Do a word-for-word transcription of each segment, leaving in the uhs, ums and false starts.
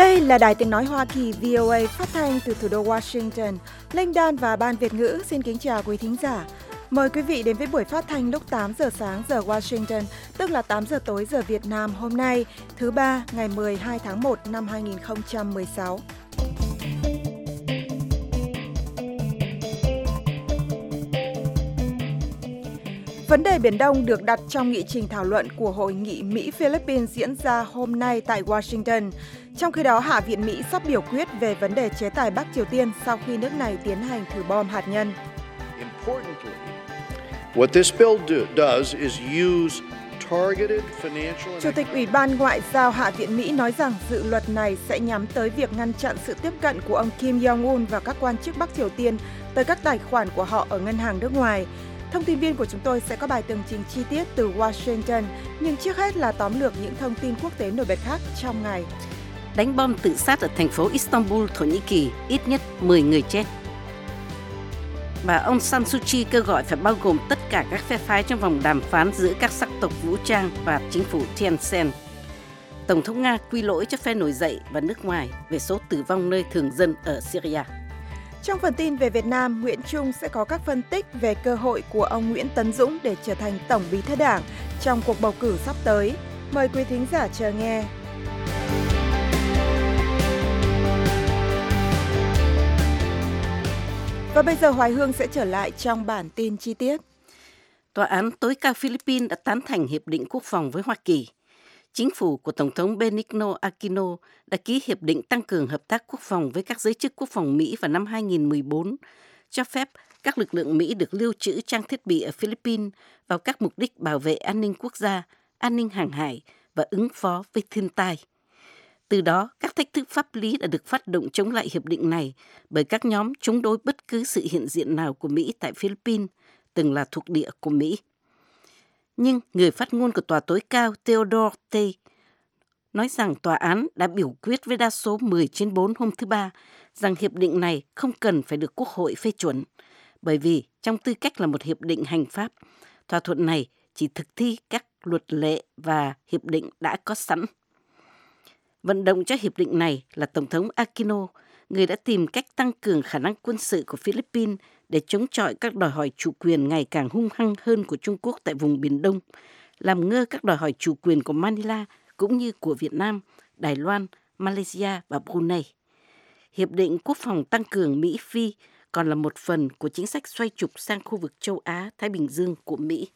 Đây là Đài Tiếng Nói Hoa Kỳ vê o a phát thanh từ thủ đô Washington. Linh Đan và Ban Việt ngữ xin kính chào quý thính giả. Mời quý vị đến với buổi phát thanh lúc tám giờ sáng giờ Washington, tức là tám giờ tối giờ Việt Nam hôm nay, thứ ba, ngày mười hai tháng một năm hai nghìn không trăm mười sáu. Vấn đề Biển Đông được đặt trong nghị trình thảo luận của Hội nghị Mỹ-Philippines diễn ra hôm nay tại Washington. Trong khi đó, Hạ viện Mỹ sắp biểu quyết về vấn đề chế tài Bắc Triều Tiên sau khi nước này tiến hành thử bom hạt nhân. What this bill do, does is use targeted financial... Chủ tịch Ủy ban Ngoại giao Hạ viện Mỹ nói rằng dự luật này sẽ nhắm tới việc ngăn chặn sự tiếp cận của ông Kim Jong-un và các quan chức Bắc Triều Tiên tới các tài khoản của họ ở ngân hàng nước ngoài. Thông tin viên của chúng tôi sẽ có bài tường trình chi tiết từ Washington, nhưng trước hết là tóm lược những thông tin quốc tế nổi bật khác trong ngày. Đánh bom tự sát ở thành phố Istanbul, Thổ Nhĩ Kỳ, ít nhất mười người chết. Bà Aung San Suu Kyi kêu gọi phải bao gồm tất cả các phe phái trong vòng đàm phán giữa các sắc tộc vũ trang và chính phủ Thein Sein. Tổng thống Nga quy lỗi cho phe nổi dậy và nước ngoài về số tử vong nơi thường dân ở Syria. Trong phần tin về Việt Nam, Nguyễn Trung sẽ có các phân tích về cơ hội của ông Nguyễn Tấn Dũng để trở thành Tổng Bí thư Đảng trong cuộc bầu cử sắp tới. Mời quý thính giả chờ nghe. Và bây giờ Hoài Hương sẽ trở lại trong bản tin chi tiết. Tòa án tối cao Philippines đã tán thành hiệp định quốc phòng với Hoa Kỳ. Chính phủ của Tổng thống Benigno Aquino đã ký hiệp định tăng cường hợp tác quốc phòng với các giới chức quốc phòng Mỹ vào năm hai nghìn không trăm mười bốn, cho phép các lực lượng Mỹ được lưu trữ trang thiết bị ở Philippines vào các mục đích bảo vệ an ninh quốc gia, an ninh hàng hải và ứng phó với thiên tai. Từ đó, các thách thức pháp lý đã được phát động chống lại hiệp định này bởi các nhóm chống đối bất cứ sự hiện diện nào của Mỹ tại Philippines, từng là thuộc địa của Mỹ. Nhưng người phát ngôn của Tòa tối cao Theodore Tay nói rằng tòa án đã biểu quyết với đa số mười trên bốn hôm thứ Ba rằng hiệp định này không cần phải được Quốc hội phê chuẩn, bởi vì trong tư cách là một hiệp định hành pháp, thỏa thuận này chỉ thực thi các luật lệ và hiệp định đã có sẵn. Vận động cho hiệp định này là Tổng thống Aquino, người đã tìm cách tăng cường khả năng quân sự của Philippines để chống chọi các đòi hỏi chủ quyền ngày càng hung hăng hơn của Trung Quốc tại vùng Biển Đông, làm ngơ các đòi hỏi chủ quyền của Manila cũng như của Việt Nam, Đài Loan, Malaysia và Brunei. Hiệp định quốc phòng tăng cường Mỹ-Phi còn là một phần của chính sách xoay trục sang khu vực châu Á-Thái Bình Dương của Mỹ.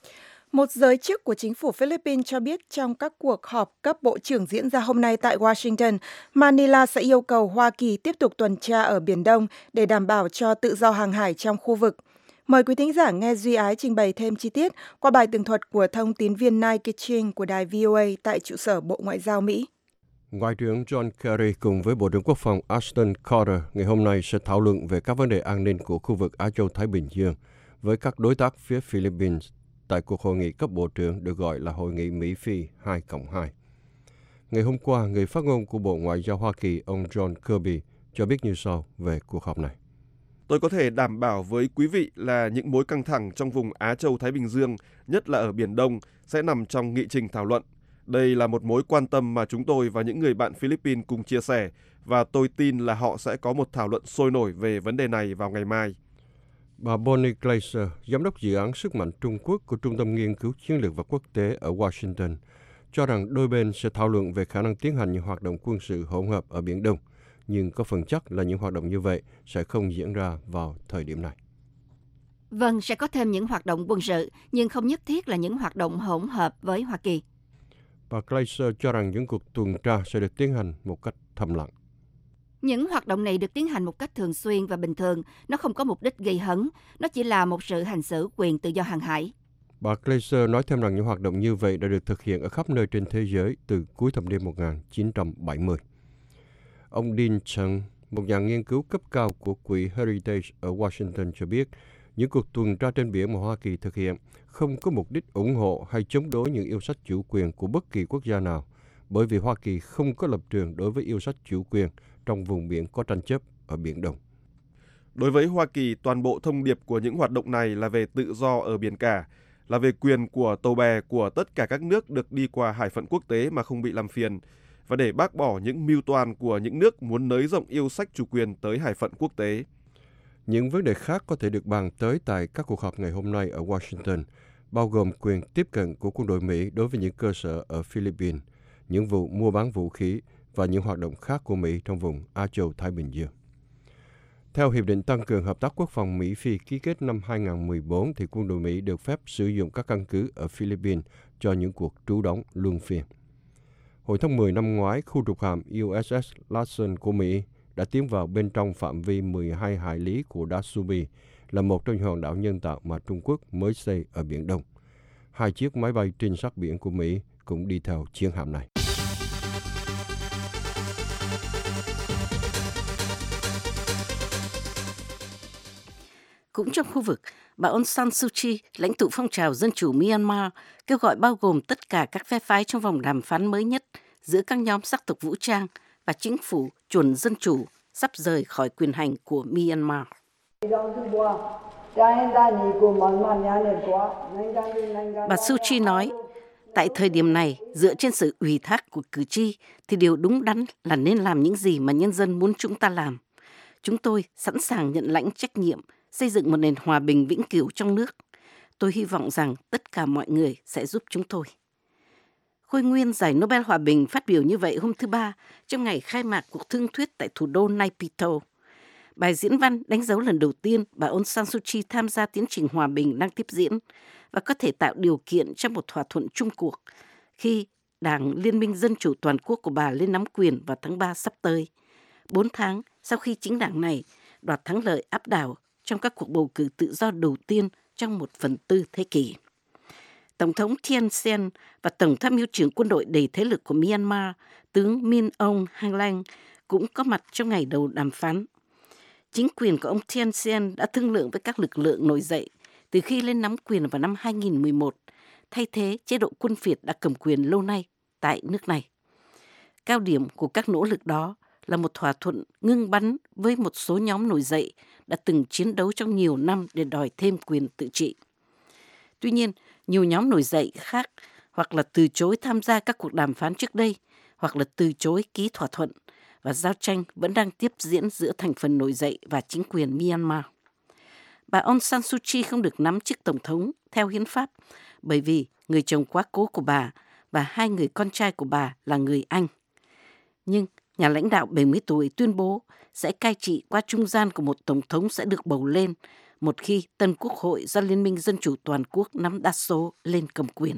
Một giới chức của chính phủ Philippines cho biết trong các cuộc họp cấp bộ trưởng diễn ra hôm nay tại Washington, Manila sẽ yêu cầu Hoa Kỳ tiếp tục tuần tra ở Biển Đông để đảm bảo cho tự do hàng hải trong khu vực. Mời quý thính giả nghe Duy Ái trình bày thêm chi tiết qua bài tường thuật của thông tín viên Nike Kitching của đài vê o a tại trụ sở Bộ Ngoại giao Mỹ. Ngoại trưởng John Kerry cùng với Bộ trưởng Quốc phòng Ashton Carter ngày hôm nay sẽ thảo luận về các vấn đề an ninh của khu vực Á Châu-Thái Bình Dương với các đối tác phía Philippines tại cuộc hội nghị cấp bộ trưởng được gọi là Hội nghị Mỹ-Phi hai cộng hai. Ngày hôm qua, người phát ngôn của Bộ Ngoại giao Hoa Kỳ, ông John Kirby, cho biết như sau về cuộc họp này. Tôi có thể đảm bảo với quý vị là những mối căng thẳng trong vùng Á Châu-Thái Bình Dương, nhất là ở Biển Đông, sẽ nằm trong nghị trình thảo luận. Đây là một mối quan tâm mà chúng tôi và những người bạn Philippines cùng chia sẻ, và tôi tin là họ sẽ có một thảo luận sôi nổi về vấn đề này vào ngày mai. Bà Bonnie Glaser, giám đốc dự án sức mạnh Trung Quốc của Trung tâm Nghiên cứu Chiến lược và Quốc tế ở Washington, cho rằng đôi bên sẽ thảo luận về khả năng tiến hành những hoạt động quân sự hỗn hợp ở Biển Đông, nhưng có phần chắc là những hoạt động như vậy sẽ không diễn ra vào thời điểm này. Vâng, sẽ có thêm những hoạt động quân sự, nhưng không nhất thiết là những hoạt động hỗn hợp với Hoa Kỳ. Bà Glaser cho rằng những cuộc tuần tra sẽ được tiến hành một cách thầm lặng. Những hoạt động này được tiến hành một cách thường xuyên và bình thường. Nó không có mục đích gây hấn. Nó chỉ là một sự hành xử quyền tự do hàng hải. Bà Glaser nói thêm rằng những hoạt động như vậy đã được thực hiện ở khắp nơi trên thế giới từ cuối thập niên một nghìn chín trăm bảy mươi. Ông Dean Chung, một nhà nghiên cứu cấp cao của Quỹ Heritage ở Washington cho biết, những cuộc tuần tra trên biển mà Hoa Kỳ thực hiện không có mục đích ủng hộ hay chống đối những yêu sách chủ quyền của bất kỳ quốc gia nào, bởi vì Hoa Kỳ không có lập trường đối với yêu sách chủ quyền trong vùng biển có tranh chấp ở Biển Đông. Đối với Hoa Kỳ, toàn bộ thông điệp của những hoạt động này là về tự do ở biển cả, là về quyền của tàu bè của tất cả các nước được đi qua hải phận quốc tế mà không bị làm phiền, và để bác bỏ những mưu toan của những nước muốn nới rộng yêu sách chủ quyền tới hải phận quốc tế. Những vấn đề khác có thể được bàn tới tại các cuộc họp ngày hôm nay ở Washington, bao gồm quyền tiếp cận của quân đội Mỹ đối với những cơ sở ở Philippines, những vụ mua bán vũ khí và những hoạt động khác của Mỹ trong vùng Á Châu Thái Bình Dương. Theo Hiệp định Tăng cường Hợp tác Quốc phòng Mỹ-Phi ký kết năm hai nghìn không trăm mười bốn, thì quân đội Mỹ được phép sử dụng các căn cứ ở Philippines cho những cuộc trú đóng luân phiên. Hồi tháng mười năm ngoái, khu trục hạm u ét ét Larsen của Mỹ đã tiến vào bên trong phạm vi mười hai hải lý của đá Subi, là một trong những hòn đảo nhân tạo mà Trung Quốc mới xây ở Biển Đông. Hai chiếc máy bay trinh sát biển của Mỹ cũng đi theo chiến hạm này. Cũng trong khu vực, bà Aung San Suu Kyi, lãnh tụ phong trào dân chủ Myanmar, kêu gọi bao gồm tất cả các phe phái trong vòng đàm phán mới nhất giữa các nhóm sắc tộc vũ trang và chính phủ chuẩn dân chủ sắp rời khỏi quyền hành của Myanmar. Bà Suu Kyi nói, tại thời điểm này, dựa trên sự ủy thác của cử tri, thì điều đúng đắn là nên làm những gì mà nhân dân muốn chúng ta làm. Chúng tôi sẵn sàng nhận lãnh trách nhiệm xây dựng một nền hòa bình vĩnh cửu trong nước. Tôi hy vọng rằng tất cả mọi người sẽ giúp chúng tôi. Khôi nguyên giải Nobel Hòa bình phát biểu như vậy hôm thứ Ba trong ngày khai mạc cuộc thương thuyết tại thủ đô Naypyidaw. Bài diễn văn đánh dấu lần đầu tiên bà Aung San Suu Kyi tham gia tiến trình hòa bình đang tiếp diễn và có thể tạo điều kiện cho một thỏa thuận chung cuộc khi Đảng Liên minh Dân chủ Toàn quốc của bà lên nắm quyền vào tháng ba sắp tới, bốn tháng sau khi chính đảng này đoạt thắng lợi áp đảo trong các cuộc bầu cử tự do đầu tiên trong một phần tư thế kỷ. Tổng thống Thein Sein và Tổng tham mưu trưởng quân đội đầy thế lực của Myanmar, tướng Min Aung Hlaing, cũng có mặt trong ngày đầu đàm phán. Chính quyền của ông Thein Sein đã thương lượng với các lực lượng nổi dậy từ khi lên nắm quyền vào năm hai nghìn không trăm mười một, thay thế chế độ quân phiệt đã cầm quyền lâu nay tại nước này. Cao điểm của các nỗ lực đó là một thỏa thuận ngưng bắn với một số nhóm nổi dậy đã từng chiến đấu trong nhiều năm để đòi thêm quyền tự trị. Tuy nhiên, nhiều nhóm nổi dậy khác hoặc là từ chối tham gia các cuộc đàm phán trước đây, hoặc là từ chối ký thỏa thuận, và giao tranh vẫn đang tiếp diễn giữa thành phần nổi dậy và chính quyền Myanmar. Bà Aung San Suu Kyi không được nắm chức tổng thống theo hiến pháp bởi vì người chồng quá cố của bà và hai người con trai của bà là người Anh. Nhưng nhà lãnh đạo bảy mươi tuổi tuyên bố sẽ cai trị qua trung gian của một tổng thống sẽ được bầu lên một khi tân quốc hội do Liên minh Dân chủ Toàn quốc nắm đa số lên cầm quyền.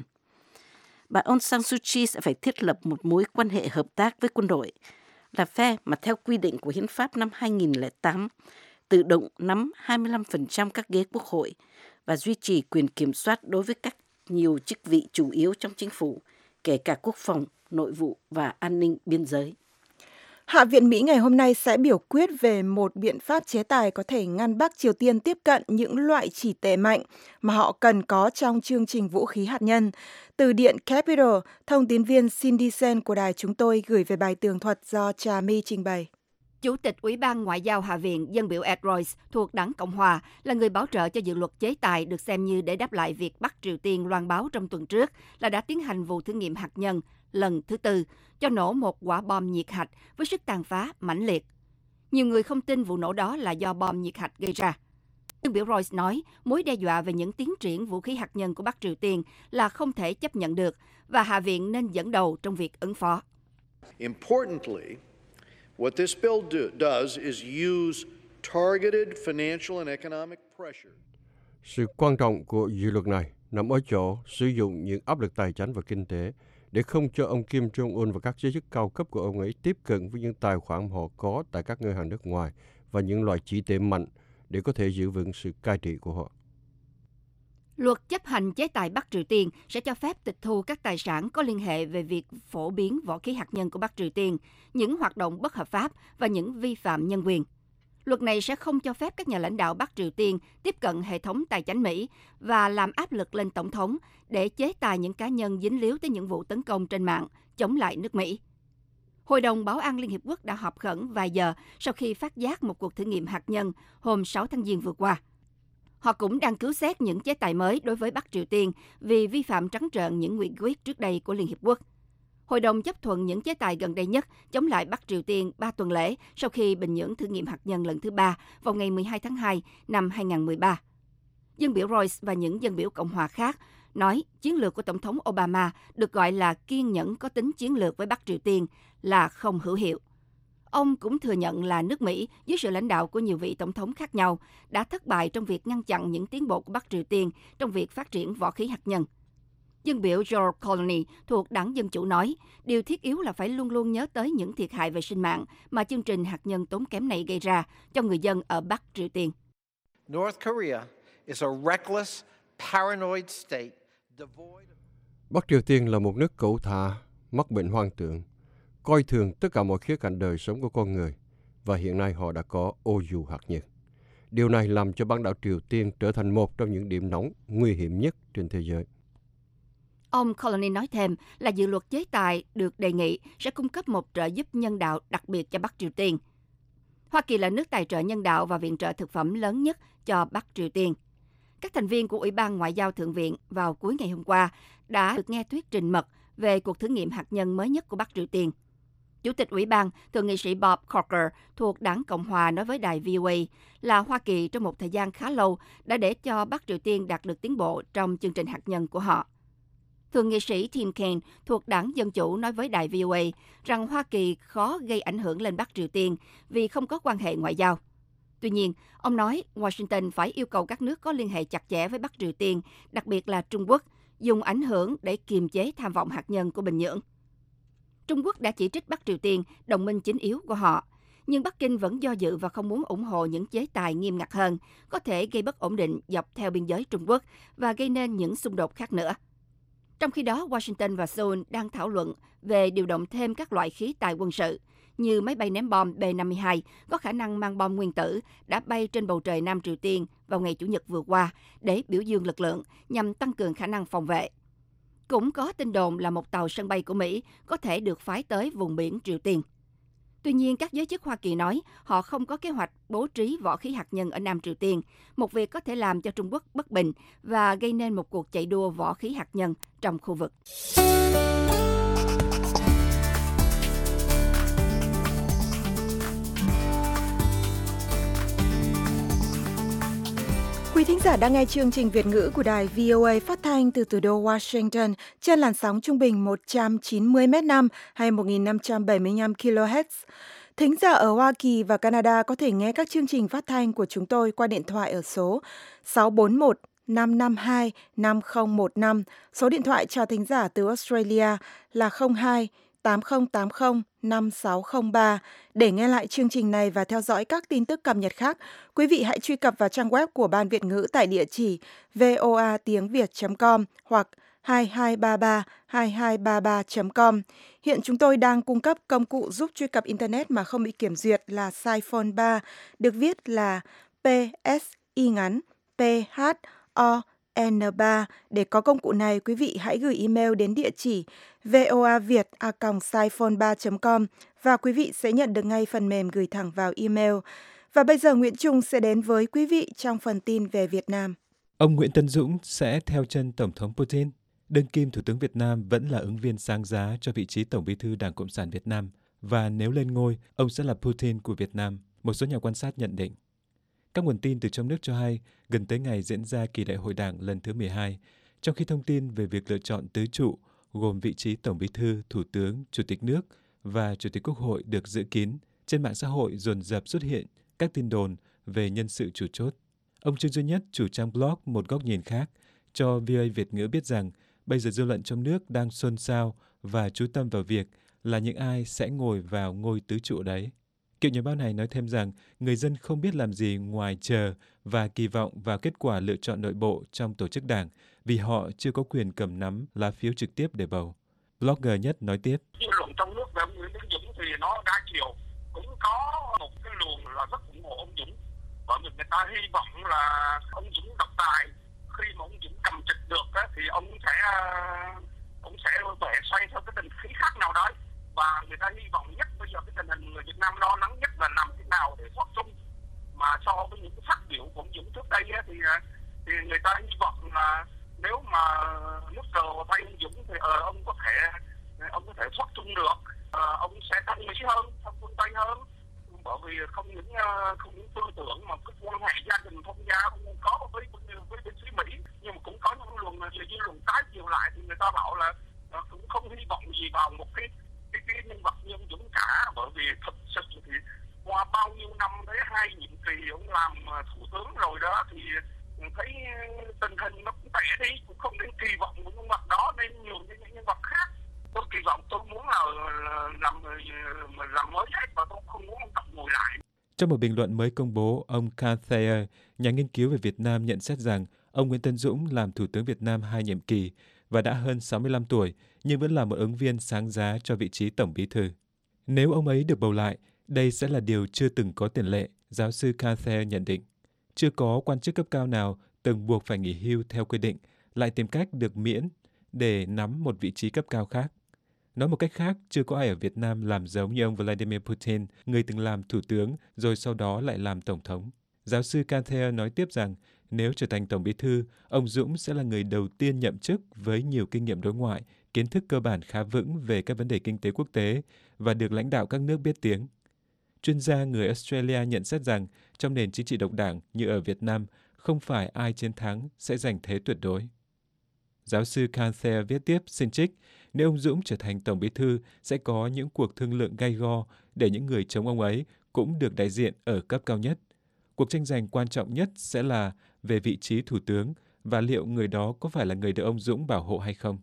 Bà Aung San Suu Kyi sẽ phải thiết lập một mối quan hệ hợp tác với quân đội, là phe mà theo quy định của hiến pháp năm hai nghìn không trăm lẻ tám tự động nắm hai mươi lăm phần trăm các ghế quốc hội và duy trì quyền kiểm soát đối với các nhiều chức vị chủ yếu trong chính phủ, kể cả quốc phòng, nội vụ và an ninh biên giới. Hạ viện Mỹ ngày hôm nay sẽ biểu quyết về một biện pháp chế tài có thể ngăn Bắc Triều Tiên tiếp cận những loại chỉ tệ mạnh mà họ cần có trong chương trình vũ khí hạt nhân. Từ Điện Capitol, thông tín viên Cindy Sen của đài chúng tôi gửi về bài tường thuật do Trà My trình bày. Chủ tịch Ủy ban Ngoại giao Hạ viện dân biểu Ed Royce thuộc Đảng Cộng Hòa là người bảo trợ cho dự luật chế tài được xem như để đáp lại việc Bắc Triều Tiên loan báo trong tuần trước là đã tiến hành vụ thử nghiệm hạt nhân lần thứ tư cho nổ một quả bom nhiệt hạch với sức tàn phá mãnh liệt. Nhiều người không tin vụ nổ đó là do bom nhiệt hạch gây ra. Dân biểu Royce nói mối đe dọa về những tiến triển vũ khí hạt nhân của Bắc Triều Tiên là không thể chấp nhận được và Hạ viện nên dẫn đầu trong việc ứng phó. Importantly, what this bill do, does is use targeted financial and economic pressure. Sự quan trọng của dự luật này nằm ở chỗ sử dụng những áp lực tài chính và kinh tế để không cho ông Kim Jong-un và các giới chức cao cấp của ông ấy tiếp cận với những tài khoản họ có tại các ngân hàng nước ngoài và những loại chỉ tệ mạnh để có thể giữ vững sự cai trị của họ. Luật chấp hành chế tài Bắc Triều Tiên sẽ cho phép tịch thu các tài sản có liên hệ về việc phổ biến võ khí hạt nhân của Bắc Triều Tiên, những hoạt động bất hợp pháp và những vi phạm nhân quyền. Luật này sẽ không cho phép các nhà lãnh đạo Bắc Triều Tiên tiếp cận hệ thống tài chánh Mỹ và làm áp lực lên Tổng thống để chế tài những cá nhân dính líu tới những vụ tấn công trên mạng chống lại nước Mỹ. Hội đồng Bảo an Liên Hiệp Quốc đã họp khẩn vài giờ sau khi phát giác một cuộc thử nghiệm hạt nhân hôm sáu tháng Giêng vừa qua. Họ cũng đang cứu xét những chế tài mới đối với Bắc Triều Tiên vì vi phạm trắng trợn những nghị quyết trước đây của Liên Hiệp Quốc. Hội đồng chấp thuận những chế tài gần đây nhất chống lại Bắc Triều Tiên ba tuần lễ sau khi Bình Nhưỡng thử nghiệm hạt nhân lần thứ ba vào ngày mười hai tháng hai năm hai nghìn không trăm mười ba. Dân biểu Royce và những dân biểu Cộng hòa khác nói chiến lược của Tổng thống Obama được gọi là kiên nhẫn có tính chiến lược với Bắc Triều Tiên là không hữu hiệu. Ông cũng thừa nhận là nước Mỹ dưới sự lãnh đạo của nhiều vị tổng thống khác nhau đã thất bại trong việc ngăn chặn những tiến bộ của Bắc Triều Tiên trong việc phát triển võ khí hạt nhân. Dân biểu George Colony thuộc Đảng Dân Chủ nói, điều thiết yếu là phải luôn luôn nhớ tới những thiệt hại về sinh mạng mà chương trình hạt nhân tốn kém này gây ra cho người dân ở Bắc Triều Tiên. North Korea is a reckless, paranoid state devoid... Bắc Triều Tiên là một nước cẩu thả, mắc bệnh hoang tưởng, coi thường tất cả mọi khía cạnh đời sống của con người, và hiện nay họ đã có ô dù hạt nhân. Điều này làm cho bán đảo Triều Tiên trở thành một trong những điểm nóng nguy hiểm nhất trên thế giới. Ông Colony nói thêm là dự luật chế tài được đề nghị sẽ cung cấp một trợ giúp nhân đạo đặc biệt cho Bắc Triều Tiên. Hoa Kỳ là nước tài trợ nhân đạo và viện trợ thực phẩm lớn nhất cho Bắc Triều Tiên. Các thành viên của Ủy ban Ngoại giao Thượng viện vào cuối ngày hôm qua đã được nghe thuyết trình mật về cuộc thử nghiệm hạt nhân mới nhất của Bắc Triều Tiên. Chủ tịch Ủy ban, Thượng nghị sĩ Bob Corker thuộc Đảng Cộng hòa nói với đài vê o a là Hoa Kỳ trong một thời gian khá lâu đã để cho Bắc Triều Tiên đạt được tiến bộ trong chương trình hạt nhân của họ. Thượng nghị sĩ Tim Kaine thuộc Đảng Dân Chủ nói với đài vê o a rằng Hoa Kỳ khó gây ảnh hưởng lên Bắc Triều Tiên vì không có quan hệ ngoại giao. Tuy nhiên, ông nói Washington phải yêu cầu các nước có liên hệ chặt chẽ với Bắc Triều Tiên, đặc biệt là Trung Quốc, dùng ảnh hưởng để kiềm chế tham vọng hạt nhân của Bình Nhưỡng. Trung Quốc đã chỉ trích Bắc Triều Tiên, đồng minh chính yếu của họ, nhưng Bắc Kinh vẫn do dự và không muốn ủng hộ những chế tài nghiêm ngặt hơn, có thể gây bất ổn định dọc theo biên giới Trung Quốc và gây nên những xung đột khác nữa. Trong khi đó, Washington và Seoul đang thảo luận về điều động thêm các loại khí tài quân sự, như máy bay ném bom B năm mươi hai có khả năng mang bom nguyên tử đã bay trên bầu trời Nam Triều Tiên vào ngày Chủ nhật vừa qua để biểu dương lực lượng nhằm tăng cường khả năng phòng vệ. Cũng có tin đồn là một tàu sân bay của Mỹ có thể được phái tới vùng biển Triều Tiên. Tuy nhiên, các giới chức Hoa Kỳ nói họ không có kế hoạch bố trí võ khí hạt nhân ở Nam Triều Tiên, một việc có thể làm cho Trung Quốc bất bình và gây nên một cuộc chạy đua võ khí hạt nhân trong khu vực. Quý thính giả đang nghe chương trình Việt ngữ của đài vê o a phát thanh từ thủ đô Washington trên làn sóng trung bình một trăm chín mươi mét năm hay một nghìn năm trăm bảy mươi lăm ki lô héc. Thính giả ở Hoa Kỳ và Canada có thể nghe các chương trình phát thanh của chúng tôi qua điện thoại ở số sáu bốn một năm năm hai năm không một năm. Số điện thoại cho thính giả từ Australia là không hai tám không tám không năm sáu không ba. Để nghe lại chương trình này và theo dõi các tin tức cập nhật khác, quý vị hãy truy cập vào trang web của Ban Việt ngữ tại địa chỉ voa tiếng việt chấm com hoặc hai hai ba ba hai hai ba ba chấm com. Hiện chúng tôi đang cung cấp công cụ giúp truy cập Internet mà không bị kiểm duyệt là Siphon ba, được viết là P S I ngắn P H O N ba. Để có công cụ này, quý vị hãy gửi email đến địa chỉ voaviet a còng siphon ba chấm com và quý vị sẽ nhận được ngay phần mềm gửi thẳng vào email. Và bây giờ Nguyễn Trung sẽ đến với quý vị trong phần tin về Việt Nam. Ông Nguyễn Tấn Dũng sẽ theo chân Tổng thống Putin. Đương kim Thủ tướng Việt Nam vẫn là ứng viên sáng giá cho vị trí Tổng bí thư Đảng Cộng sản Việt Nam. Và nếu lên ngôi, ông sẽ là Putin của Việt Nam, một số nhà quan sát nhận định. Các nguồn tin từ trong nước cho hay, gần tới ngày diễn ra kỳ đại hội Đảng lần thứ mười hai, trong khi thông tin về việc lựa chọn tứ trụ, gồm vị trí Tổng bí thư, Thủ tướng, Chủ tịch nước và Chủ tịch Quốc hội được giữ kín, trên mạng xã hội dồn dập xuất hiện các tin đồn về nhân sự chủ chốt. Ông Trương Duy Nhất, chủ trang blog Một Góc Nhìn Khác, cho vê o a Việt ngữ biết rằng bây giờ dư luận trong nước đang xôn xao và chú tâm vào việc là những ai sẽ ngồi vào ngôi tứ trụ đấy. Cựu nhà báo này nói thêm rằng người dân không biết làm gì ngoài chờ và kỳ vọng vào kết quả lựa chọn nội bộ trong tổ chức đảng vì họ chưa có quyền cầm nắm lá phiếu trực tiếp để bầu. Blogger Nhất nói tiếp. Dư luận trong nước về ông Nguyễn Tấn Dũng thì nó đa chiều, cũng có một cái luồng là rất ủng hộ ông Dũng. Bởi vì người ta hy vọng là ông Dũng độc tài, khi mà ông Dũng cầm trịch được á, thì ông sẽ ông sẽ vẽ xoay theo cái tình khí khác nào đấy. Và người ta hy vọng nhất bây giờ cái tình hình người Việt Nam lo lắng nhất là làm thế nào để thoát chung. Mà so với những cái phát biểu của ông Dũng trước đây á, thì thì người ta hy vọng là nếu mà nước cờ vào tay ông Dũng thì ờ, ông có thể ông có thể thoát chung được. À, ông sẽ thân Mỹ hơn, thân phương Tây hơn, bởi vì không những không những tư tưởng mà cái quan hệ gia đình thông gia không có với với bên phía Mỹ, nhưng mà cũng có những luồng dư luận tái chiều lại thì người ta bảo là cũng không hy vọng gì vào một cái cái, cái nhân vật như ông Dũng cả, bởi vì thực sự thì qua bao nhiêu năm tới hai nhiệm kỳ ông làm thủ tướng rồi đó thì thấy tình hình nó cũng tệ đi, cũng không nên kỳ vọng một nhân vật đó nên nhiều những nhân vật khác. Tôi kỳ vọng tôi muốn là làm làm mới hết và tôi không muốn ông Tập ngồi lại. Trong một bình luận mới công bố, ông Carl Thayer, nhà nghiên cứu về Việt Nam nhận xét rằng ông Nguyễn Tấn Dũng làm Thủ tướng Việt Nam hai nhiệm kỳ và đã hơn sáu mươi lăm tuổi nhưng vẫn là một ứng viên sáng giá cho vị trí Tổng Bí thư. Nếu ông ấy được bầu lại, đây sẽ là điều chưa từng có tiền lệ, giáo sư Carl Thayer nhận định. Chưa có quan chức cấp cao nào từng buộc phải nghỉ hưu theo quy định, lại tìm cách được miễn để nắm một vị trí cấp cao khác. Nói một cách khác, chưa có ai ở Việt Nam làm giống như ông Vladimir Putin, người từng làm thủ tướng rồi sau đó lại làm tổng thống. Giáo sư Carl Thayer nói tiếp rằng nếu trở thành tổng bí thư, ông Dũng sẽ là người đầu tiên nhậm chức với nhiều kinh nghiệm đối ngoại, kiến thức cơ bản khá vững về các vấn đề kinh tế quốc tế và được lãnh đạo các nước biết tiếng. Chuyên gia người Australia nhận xét rằng trong nền chính trị độc đảng như ở Việt Nam, không phải ai chiến thắng sẽ giành thế tuyệt đối. Giáo sư Carl Thayer viết tiếp, xin trích, nếu ông Dũng trở thành tổng bí thư sẽ có những cuộc thương lượng gay go để những người chống ông ấy cũng được đại diện ở cấp cao nhất. Cuộc tranh giành quan trọng nhất sẽ là về vị trí thủ tướng và liệu người đó có phải là người được ông Dũng bảo hộ hay không.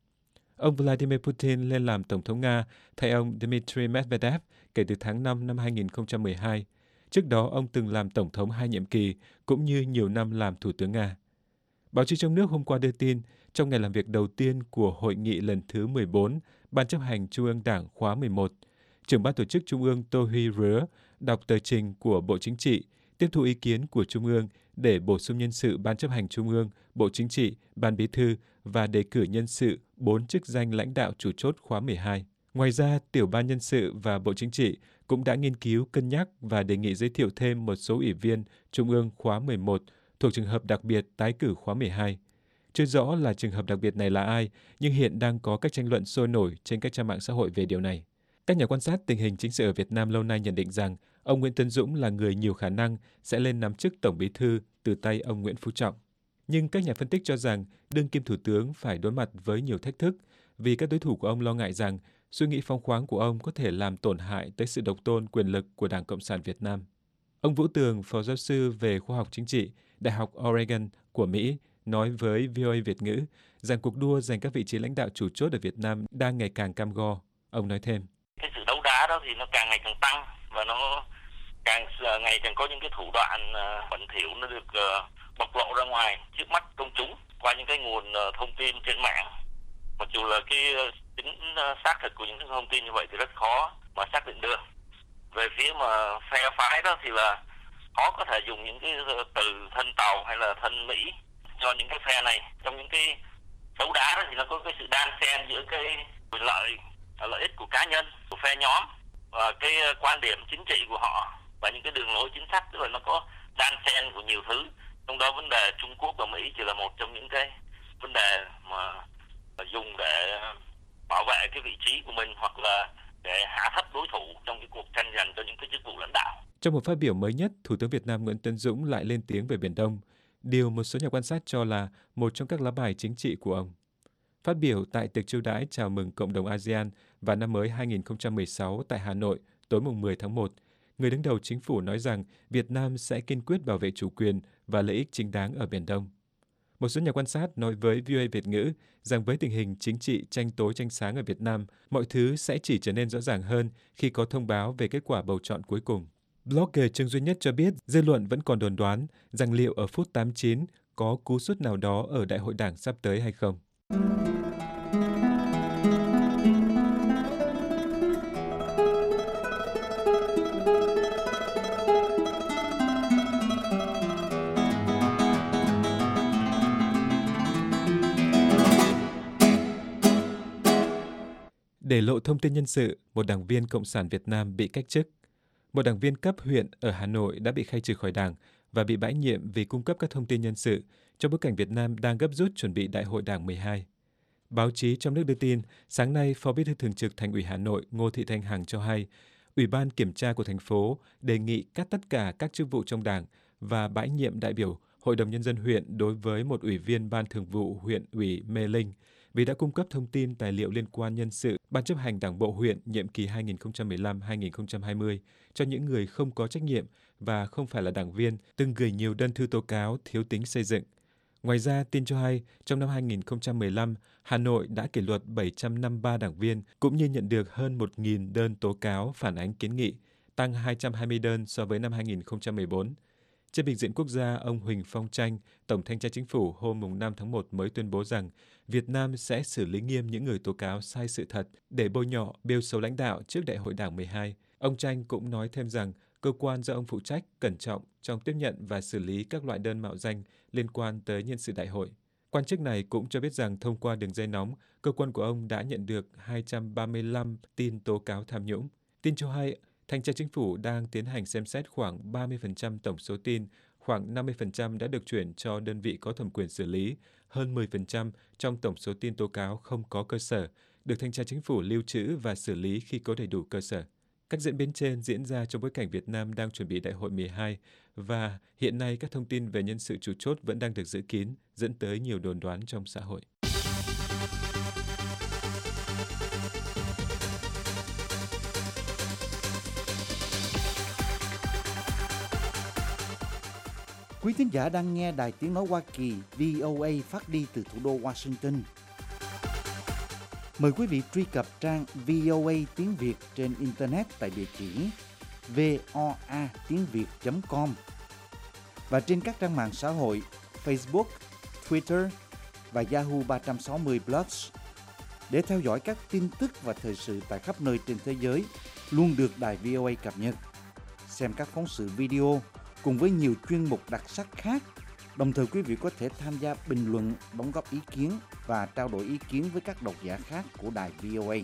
Ông Vladimir Putin lên làm Tổng thống Nga thay ông Dmitry Medvedev kể từ tháng năm năm hai nghìn không trăm mười hai. Trước đó, ông từng làm Tổng thống hai nhiệm kỳ, cũng như nhiều năm làm Thủ tướng Nga. Báo chí trong nước hôm qua đưa tin, trong ngày làm việc đầu tiên của Hội nghị lần thứ mười bốn, Ban chấp hành Trung ương Đảng khóa mười một, trưởng Ban tổ chức Trung ương Tô Huy Rứa đọc tờ trình của Bộ Chính trị, tiếp thu ý kiến của Trung ương để bổ sung nhân sự Ban chấp hành Trung ương, Bộ Chính trị, Ban Bí thư và đề cử nhân sự bốn chức danh lãnh đạo chủ chốt khóa mười hai. Ngoài ra, Tiểu ban Nhân sự và Bộ Chính trị cũng đã nghiên cứu, cân nhắc và đề nghị giới thiệu thêm một số ủy viên Trung ương khóa mười một thuộc trường hợp đặc biệt tái cử khóa mười hai. Chưa rõ là trường hợp đặc biệt này là ai, nhưng hiện đang có các tranh luận sôi nổi trên các trang mạng xã hội về điều này. Các nhà quan sát tình hình chính sự ở Việt Nam lâu nay nhận định rằng ông Nguyễn Tấn Dũng là người nhiều khả năng sẽ lên nắm chức Tổng Bí thư từ tay ông Nguyễn Phú Trọng. Nhưng các nhà phân tích cho rằng đương kim thủ tướng phải đối mặt với nhiều thách thức vì các đối thủ của ông lo ngại rằng suy nghĩ phóng khoáng của ông có thể làm tổn hại tới sự độc tôn quyền lực của Đảng Cộng sản Việt Nam. Ông Vũ Tường, phó giáo sư về khoa học chính trị, Đại học Oregon của Mỹ, nói với vê o a Việt ngữ rằng cuộc đua giành các vị trí lãnh đạo chủ chốt ở Việt Nam đang ngày càng cam go. Ông nói thêm. Cái sự đấu đá đó thì nó càng ngày càng tăng và nó càng ngày càng có những cái thủ đoạn bẩn thỉu nó được bộc lộ ra ngoài trước mắt công chúng qua những cái nguồn thông tin trên mạng. Mặc dù là cái tính xác thực của những cái thông tin như vậy thì rất khó mà xác định được. Về phía mà phe phái đó thì là khó có thể dùng những cái từ thân Tàu hay là thân Mỹ cho những cái phe này. Trong những cái đấu đá đó thì nó có cái sự đan xen giữa cái quyền lợi, lợi ích của cá nhân, của phe nhóm và cái quan điểm chính trị của họ và những cái đường lối chính sách, tức là nó có đan xen của nhiều thứ. Trong đó vấn đề Trung Quốc và Mỹ chỉ là một trong những cái vấn đề mà dùng để bảo vệ cái vị trí của mình hoặc là để hạ thấp đối thủ trong cái cuộc tranh giành cho những cái chức vụ lãnh đạo. Trong một phát biểu mới nhất, Thủ tướng Việt Nam Nguyễn Tấn Dũng lại lên tiếng về Biển Đông, điều một số nhà quan sát cho là một trong các lá bài chính trị của ông. Phát biểu tại tiệc chiêu đãi chào mừng cộng đồng a sê an và năm mới hai nghìn không trăm mười sáu tại Hà Nội tối mùng mười tháng một, người đứng đầu chính phủ nói rằng Việt Nam sẽ kiên quyết bảo vệ chủ quyền và lợi ích chính đáng ở Biển Đông. Một số nhà quan sát nói với vê o a Việt ngữ rằng với tình hình chính trị tranh tối tranh sáng ở Việt Nam, mọi thứ sẽ chỉ trở nên rõ ràng hơn khi có thông báo về kết quả bầu chọn cuối cùng. Blogger Trương Duy Nhất cho biết dư luận vẫn còn đồn đoán rằng liệu ở phút tám chín có cú sút nào đó ở đại hội đảng sắp tới hay không. Để lộ thông tin nhân sự, một đảng viên Cộng sản Việt Nam bị cách chức. Một đảng viên cấp huyện ở Hà Nội đã bị khai trừ khỏi đảng và bị bãi nhiệm vì cung cấp các thông tin nhân sự trong bối cảnh Việt Nam đang gấp rút chuẩn bị Đại hội Đảng mười hai. Báo chí trong nước đưa tin, sáng nay, Phó Bí thư Thường trực Thành ủy Hà Nội Ngô Thị Thanh Hằng cho hay, Ủy ban Kiểm tra của thành phố đề nghị cắt tất cả các chức vụ trong Đảng và bãi nhiệm đại biểu Hội đồng Nhân dân huyện đối với một ủy viên Ban Thường vụ huyện ủy Mê Linh vì đã cung cấp thông tin tài liệu liên quan nhân sự Ban chấp hành Đảng bộ huyện nhiệm kỳ hai nghìn không trăm mười lăm đến hai nghìn không trăm hai mươi cho những người không có trách nhiệm và không phải là đảng viên, từng gửi nhiều đơn thư tố cáo thiếu tính xây dựng. Ngoài ra, tin cho hay, trong năm hai nghìn không trăm mười lăm, Hà Nội đã kỷ luật bảy trăm năm mươi ba đảng viên, cũng như nhận được hơn một nghìn đơn tố cáo phản ánh kiến nghị, tăng hai trăm hai mươi đơn so với năm hai nghìn không trăm mười bốn. Trên bình diện quốc gia, ông Huỳnh Phong Tranh, Tổng Thanh tra Chính phủ hôm năm tháng một mới tuyên bố rằng Việt Nam sẽ xử lý nghiêm những người tố cáo sai sự thật để bôi nhọ, bêu xấu lãnh đạo trước Đại hội Đảng mười hai. Ông Tranh cũng nói thêm rằng cơ quan do ông phụ trách cẩn trọng trong tiếp nhận và xử lý các loại đơn mạo danh liên quan tới nhân sự đại hội. Quan chức này cũng cho biết rằng thông qua đường dây nóng, cơ quan của ông đã nhận được hai trăm ba mươi lăm tin tố cáo tham nhũng. Tin cho hay, Thanh tra Chính phủ đang tiến hành xem xét khoảng ba mươi phần trăm tổng số tin, khoảng năm mươi phần trăm đã được chuyển cho đơn vị có thẩm quyền xử lý, hơn mười phần trăm trong tổng số tin tố cáo không có cơ sở, được Thanh tra Chính phủ lưu trữ và xử lý khi có đầy đủ cơ sở. Các diễn biến trên diễn ra trong bối cảnh Việt Nam đang chuẩn bị Đại hội mười hai và hiện nay các thông tin về nhân sự chủ chốt vẫn đang được giữ kín, dẫn tới nhiều đồn đoán trong xã hội. Quý thính giả đang nghe Đài Tiếng Nói Hoa Kỳ vê o a phát đi từ thủ đô Washington. Mời quý vị truy cập trang vê o a tiếng Việt trên Internet tại địa chỉ voa tiếng việt chấm com và trên các trang mạng xã hội Facebook, Twitter và Yahoo ba trăm sáu mươi Plus để theo dõi các tin tức và thời sự tại khắp nơi trên thế giới luôn được Đài vê o a cập nhật. Xem các phóng sự video cùng với nhiều chuyên mục đặc sắc khác. Đồng thời quý vị có thể tham gia bình luận, đóng góp ý kiến và trao đổi ý kiến với các độc giả khác của Đài vê o a.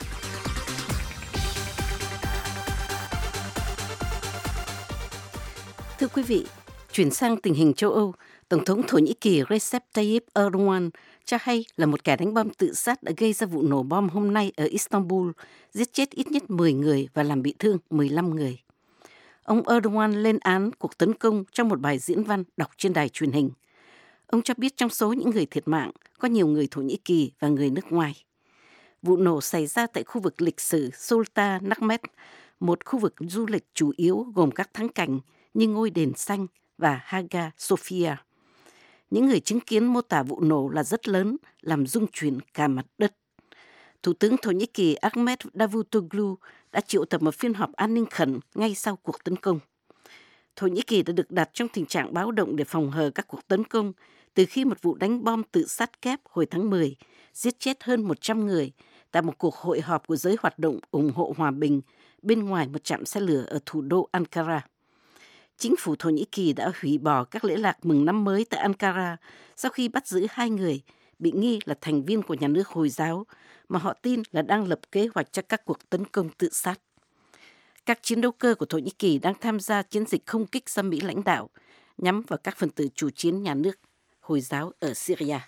Thưa quý vị, chuyển sang tình hình châu Âu, Tổng thống Thổ Nhĩ Kỳ Recep Tayyip Erdogan cho hay là một kẻ đánh bom tự sát đã gây ra vụ nổ bom hôm nay ở Istanbul, giết chết ít nhất mười người và làm bị thương mười lăm người. Ông Erdogan lên án cuộc tấn công trong một bài diễn văn đọc trên đài truyền hình. Ông cho biết trong số những người thiệt mạng có nhiều người Thổ Nhĩ Kỳ và người nước ngoài. Vụ nổ xảy ra tại khu vực lịch sử Sultanahmet, một khu vực du lịch chủ yếu gồm các thắng cảnh như ngôi đền xanh và Hagia Sophia. Những người chứng kiến mô tả vụ nổ là rất lớn, làm rung chuyển cả mặt đất. Thủ tướng Thổ Nhĩ Kỳ Ahmet Davutoglu đã triệu tập một phiên họp an ninh khẩn ngay sau cuộc tấn công. Thổ Nhĩ Kỳ đã được đặt trong tình trạng báo động để phòng hờ các cuộc tấn công từ khi một vụ đánh bom tự sát kép hồi tháng mười giết chết hơn một trăm người tại một cuộc hội họp của giới hoạt động ủng hộ hòa bình bên ngoài một trạm xe lửa ở thủ đô Ankara. Chính phủ Thổ Nhĩ Kỳ đã hủy bỏ các lễ lạc mừng năm mới tại Ankara sau khi bắt giữ hai người bị nghi là thành viên của nhà nước Hồi giáo mà họ tin là đang lập kế hoạch cho các cuộc tấn công tự sát. Các chiến đấu cơ của Thổ Nhĩ Kỳ đang tham gia chiến dịch không kích do Mỹ lãnh đạo nhắm vào các phần tử chủ chiến nhà nước Hồi giáo ở Syria.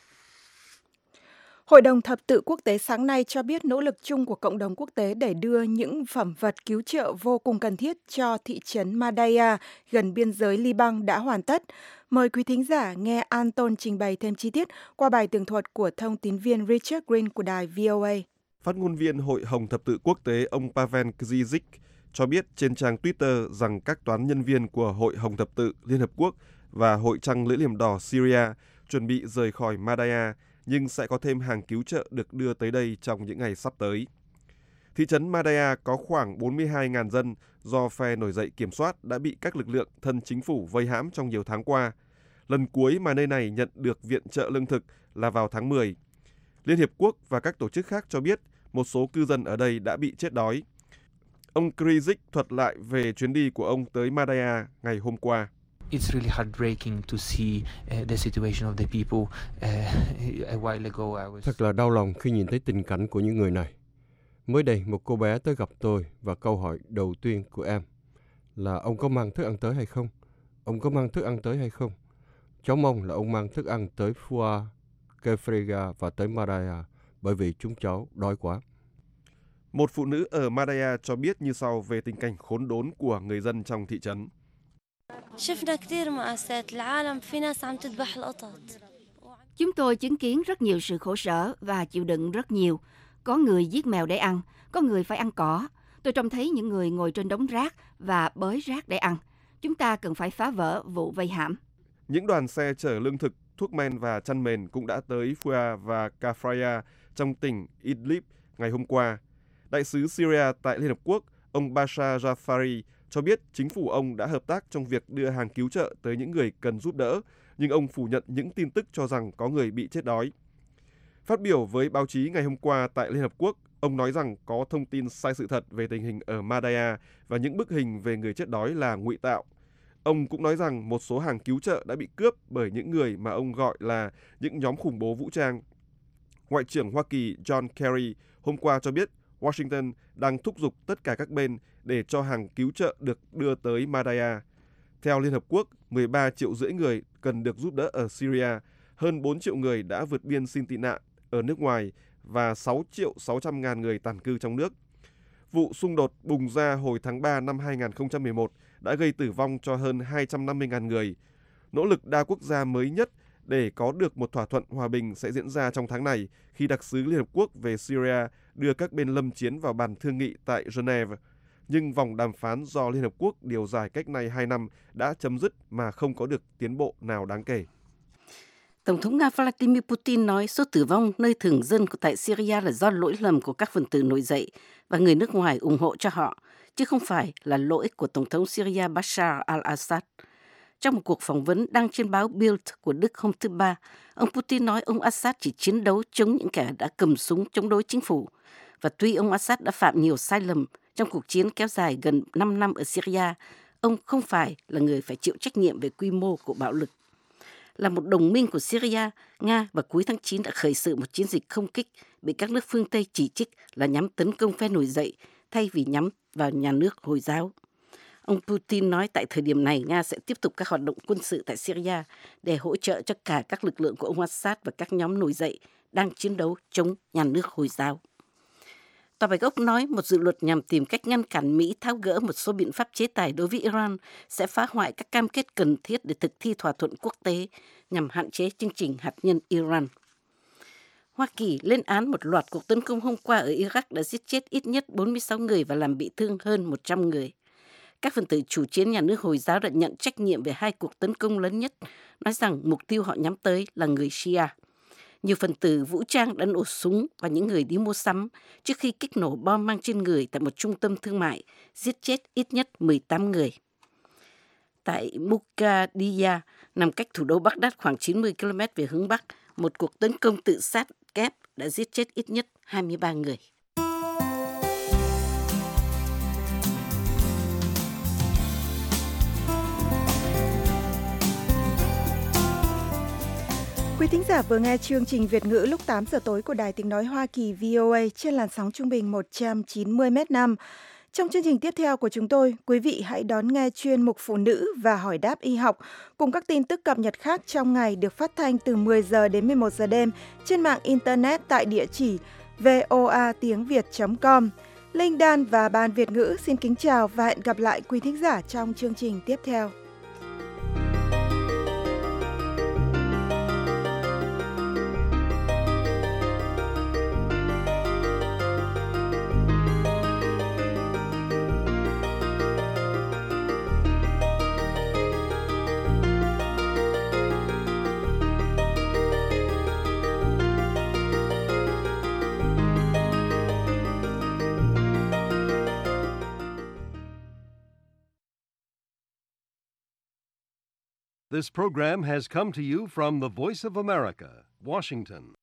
Hội đồng Thập tự Quốc tế sáng nay cho biết nỗ lực chung của cộng đồng quốc tế để đưa những phẩm vật cứu trợ vô cùng cần thiết cho thị trấn Madaya gần biên giới Liban đã hoàn tất. Mời quý thính giả nghe Anton trình bày thêm chi tiết qua bài tường thuật của thông tín viên Richard Green của đài vê o a. Phát ngôn viên Hội Hồng Thập tự Quốc tế ông Pavel Kzizik cho biết trên trang Twitter rằng các toán nhân viên của Hội Hồng Thập tự Liên Hợp Quốc và Hội Trăng Lưỡi Liềm Đỏ Syria chuẩn bị rời khỏi Madaya, nhưng sẽ có thêm hàng cứu trợ được đưa tới đây trong những ngày sắp tới. Thị trấn Madaya có khoảng bốn mươi hai nghìn dân do phe nổi dậy kiểm soát đã bị các lực lượng thân chính phủ vây hãm trong nhiều tháng qua. Lần cuối mà nơi này nhận được viện trợ lương thực là vào tháng mười. Liên Hiệp Quốc và các tổ chức khác cho biết một số cư dân ở đây đã bị chết đói. Ông Kzizik thuật lại về chuyến đi của ông tới Madaya ngày hôm qua. It's really heartbreaking to see uh, the situation of the people. Uh, a while ago I was... Thật là đau lòng khi nhìn thấy tình cảnh của những người này. Mới đây, một cô bé tới gặp tôi và câu hỏi đầu tiên của em là ông có mang thức ăn tới hay không? Ông có mang thức ăn tới hay không? Cháu mong là ông mang thức ăn tới Fua, Kefrega và tới Madaya bởi vì chúng cháu đói quá. Một phụ nữ ở Madaya cho biết như sau về tình cảnh khốn đốn của người dân trong thị trấn. Chúng tôi chứng kiến rất nhiều sự khổ sở và chịu đựng rất nhiều. Có người giết mèo để ăn, có người phải ăn cỏ. Tôi trông thấy những người ngồi trên đống rác và bới rác để ăn. Chúng ta cần phải phá vỡ vụ vây hãm. Những đoàn xe chở lương thực, thuốc men và chăn mền cũng đã tới Fua và Kafraya trong tỉnh Idlib ngày hôm qua. Đại sứ Syria tại Liên Hợp Quốc, ông Bashar Jafari, cho biết chính phủ ông đã hợp tác trong việc đưa hàng cứu trợ tới những người cần giúp đỡ, nhưng ông phủ nhận những tin tức cho rằng có người bị chết đói. Phát biểu với báo chí ngày hôm qua tại Liên Hợp Quốc, ông nói rằng có thông tin sai sự thật về tình hình ở Madaya và những bức hình về người chết đói là ngụy tạo. Ông cũng nói rằng một số hàng cứu trợ đã bị cướp bởi những người mà ông gọi là những nhóm khủng bố vũ trang. Ngoại trưởng Hoa Kỳ John Kerry hôm qua cho biết Washington đang thúc giục tất cả các bên để cho hàng cứu trợ được đưa tới Madaya. Theo Liên Hợp Quốc, mười ba triệu rưỡi người cần được giúp đỡ ở Syria, hơn bốn triệu người đã vượt biên xin tị nạn ở nước ngoài và sáu triệu sáu trăm ngàn người tản cư trong nước. Vụ xung đột bùng ra hồi tháng ba năm hai nghìn không trăm mười một đã gây tử vong cho hơn hai trăm năm mươi ngàn người. Nỗ lực đa quốc gia mới nhất để có được một thỏa thuận hòa bình sẽ diễn ra trong tháng này khi đặc sứ Liên Hợp Quốc về Syria đưa các bên lâm chiến vào bàn thương nghị tại Geneva. Nhưng vòng đàm phán do Liên Hợp Quốc điều dài cách nay hai năm đã chấm dứt mà không có được tiến bộ nào đáng kể. Tổng thống Nga Vladimir Putin nói số tử vong nơi thường dân tại Syria là do lỗi lầm của các phần tử nổi dậy và người nước ngoài ủng hộ cho họ, chứ không phải là lỗi của Tổng thống Syria Bashar al-Assad. Trong một cuộc phỏng vấn đăng trên báo Bild của Đức hôm thứ Ba, ông Putin nói ông Assad chỉ chiến đấu chống những kẻ đã cầm súng chống đối chính phủ. Và tuy ông Assad đã phạm nhiều sai lầm trong cuộc chiến kéo dài gần năm năm ở Syria, ông không phải là người phải chịu trách nhiệm về quy mô của bạo lực. Là một đồng minh của Syria, Nga vào cuối tháng chín đã khởi sự một chiến dịch không kích bị các nước phương Tây chỉ trích là nhắm tấn công phe nổi dậy thay vì nhắm vào nhà nước Hồi giáo. Ông Putin nói tại thời điểm này Nga sẽ tiếp tục các hoạt động quân sự tại Syria để hỗ trợ cho cả các lực lượng của ông Assad và các nhóm nổi dậy đang chiến đấu chống nhà nước Hồi giáo. Tòa Bạch Ốc nói một dự luật nhằm tìm cách ngăn cản Mỹ tháo gỡ một số biện pháp chế tài đối với Iran sẽ phá hoại các cam kết cần thiết để thực thi thỏa thuận quốc tế nhằm hạn chế chương trình hạt nhân Iran. Hoa Kỳ lên án một loạt cuộc tấn công hôm qua ở Iraq đã giết chết ít nhất bốn mươi sáu người và làm bị thương hơn một trăm người. Các phần tử chủ chiến nhà nước Hồi giáo đã nhận trách nhiệm về hai cuộc tấn công lớn nhất, nói rằng mục tiêu họ nhắm tới là người Shia. Nhiều phần tử vũ trang đã nổ súng vào những người đi mua sắm trước khi kích nổ bom mang trên người tại một trung tâm thương mại, giết chết ít nhất mười tám người. Tại Muqaddiya, nằm cách thủ đô Baghdad khoảng chín mươi ki lô mét về hướng Bắc, một cuộc tấn công tự sát kép đã giết chết ít nhất hai mươi ba người. Quý thính giả vừa nghe chương trình Việt ngữ lúc tám giờ tối của Đài Tiếng Nói Hoa Kỳ V O A trên làn sóng trung bình một trăm chín mươi mét năm. Trong chương trình tiếp theo của chúng tôi, quý vị hãy đón nghe chuyên mục Phụ nữ và hỏi đáp y học cùng các tin tức cập nhật khác trong ngày được phát thanh từ mười giờ đến mười một giờ đêm trên mạng Internet tại địa chỉ voa tiếng việt chấm com. Linh Đan và Ban Việt ngữ xin kính chào và hẹn gặp lại quý thính giả trong chương trình tiếp theo. This program has come to you from the Voice of America, Washington.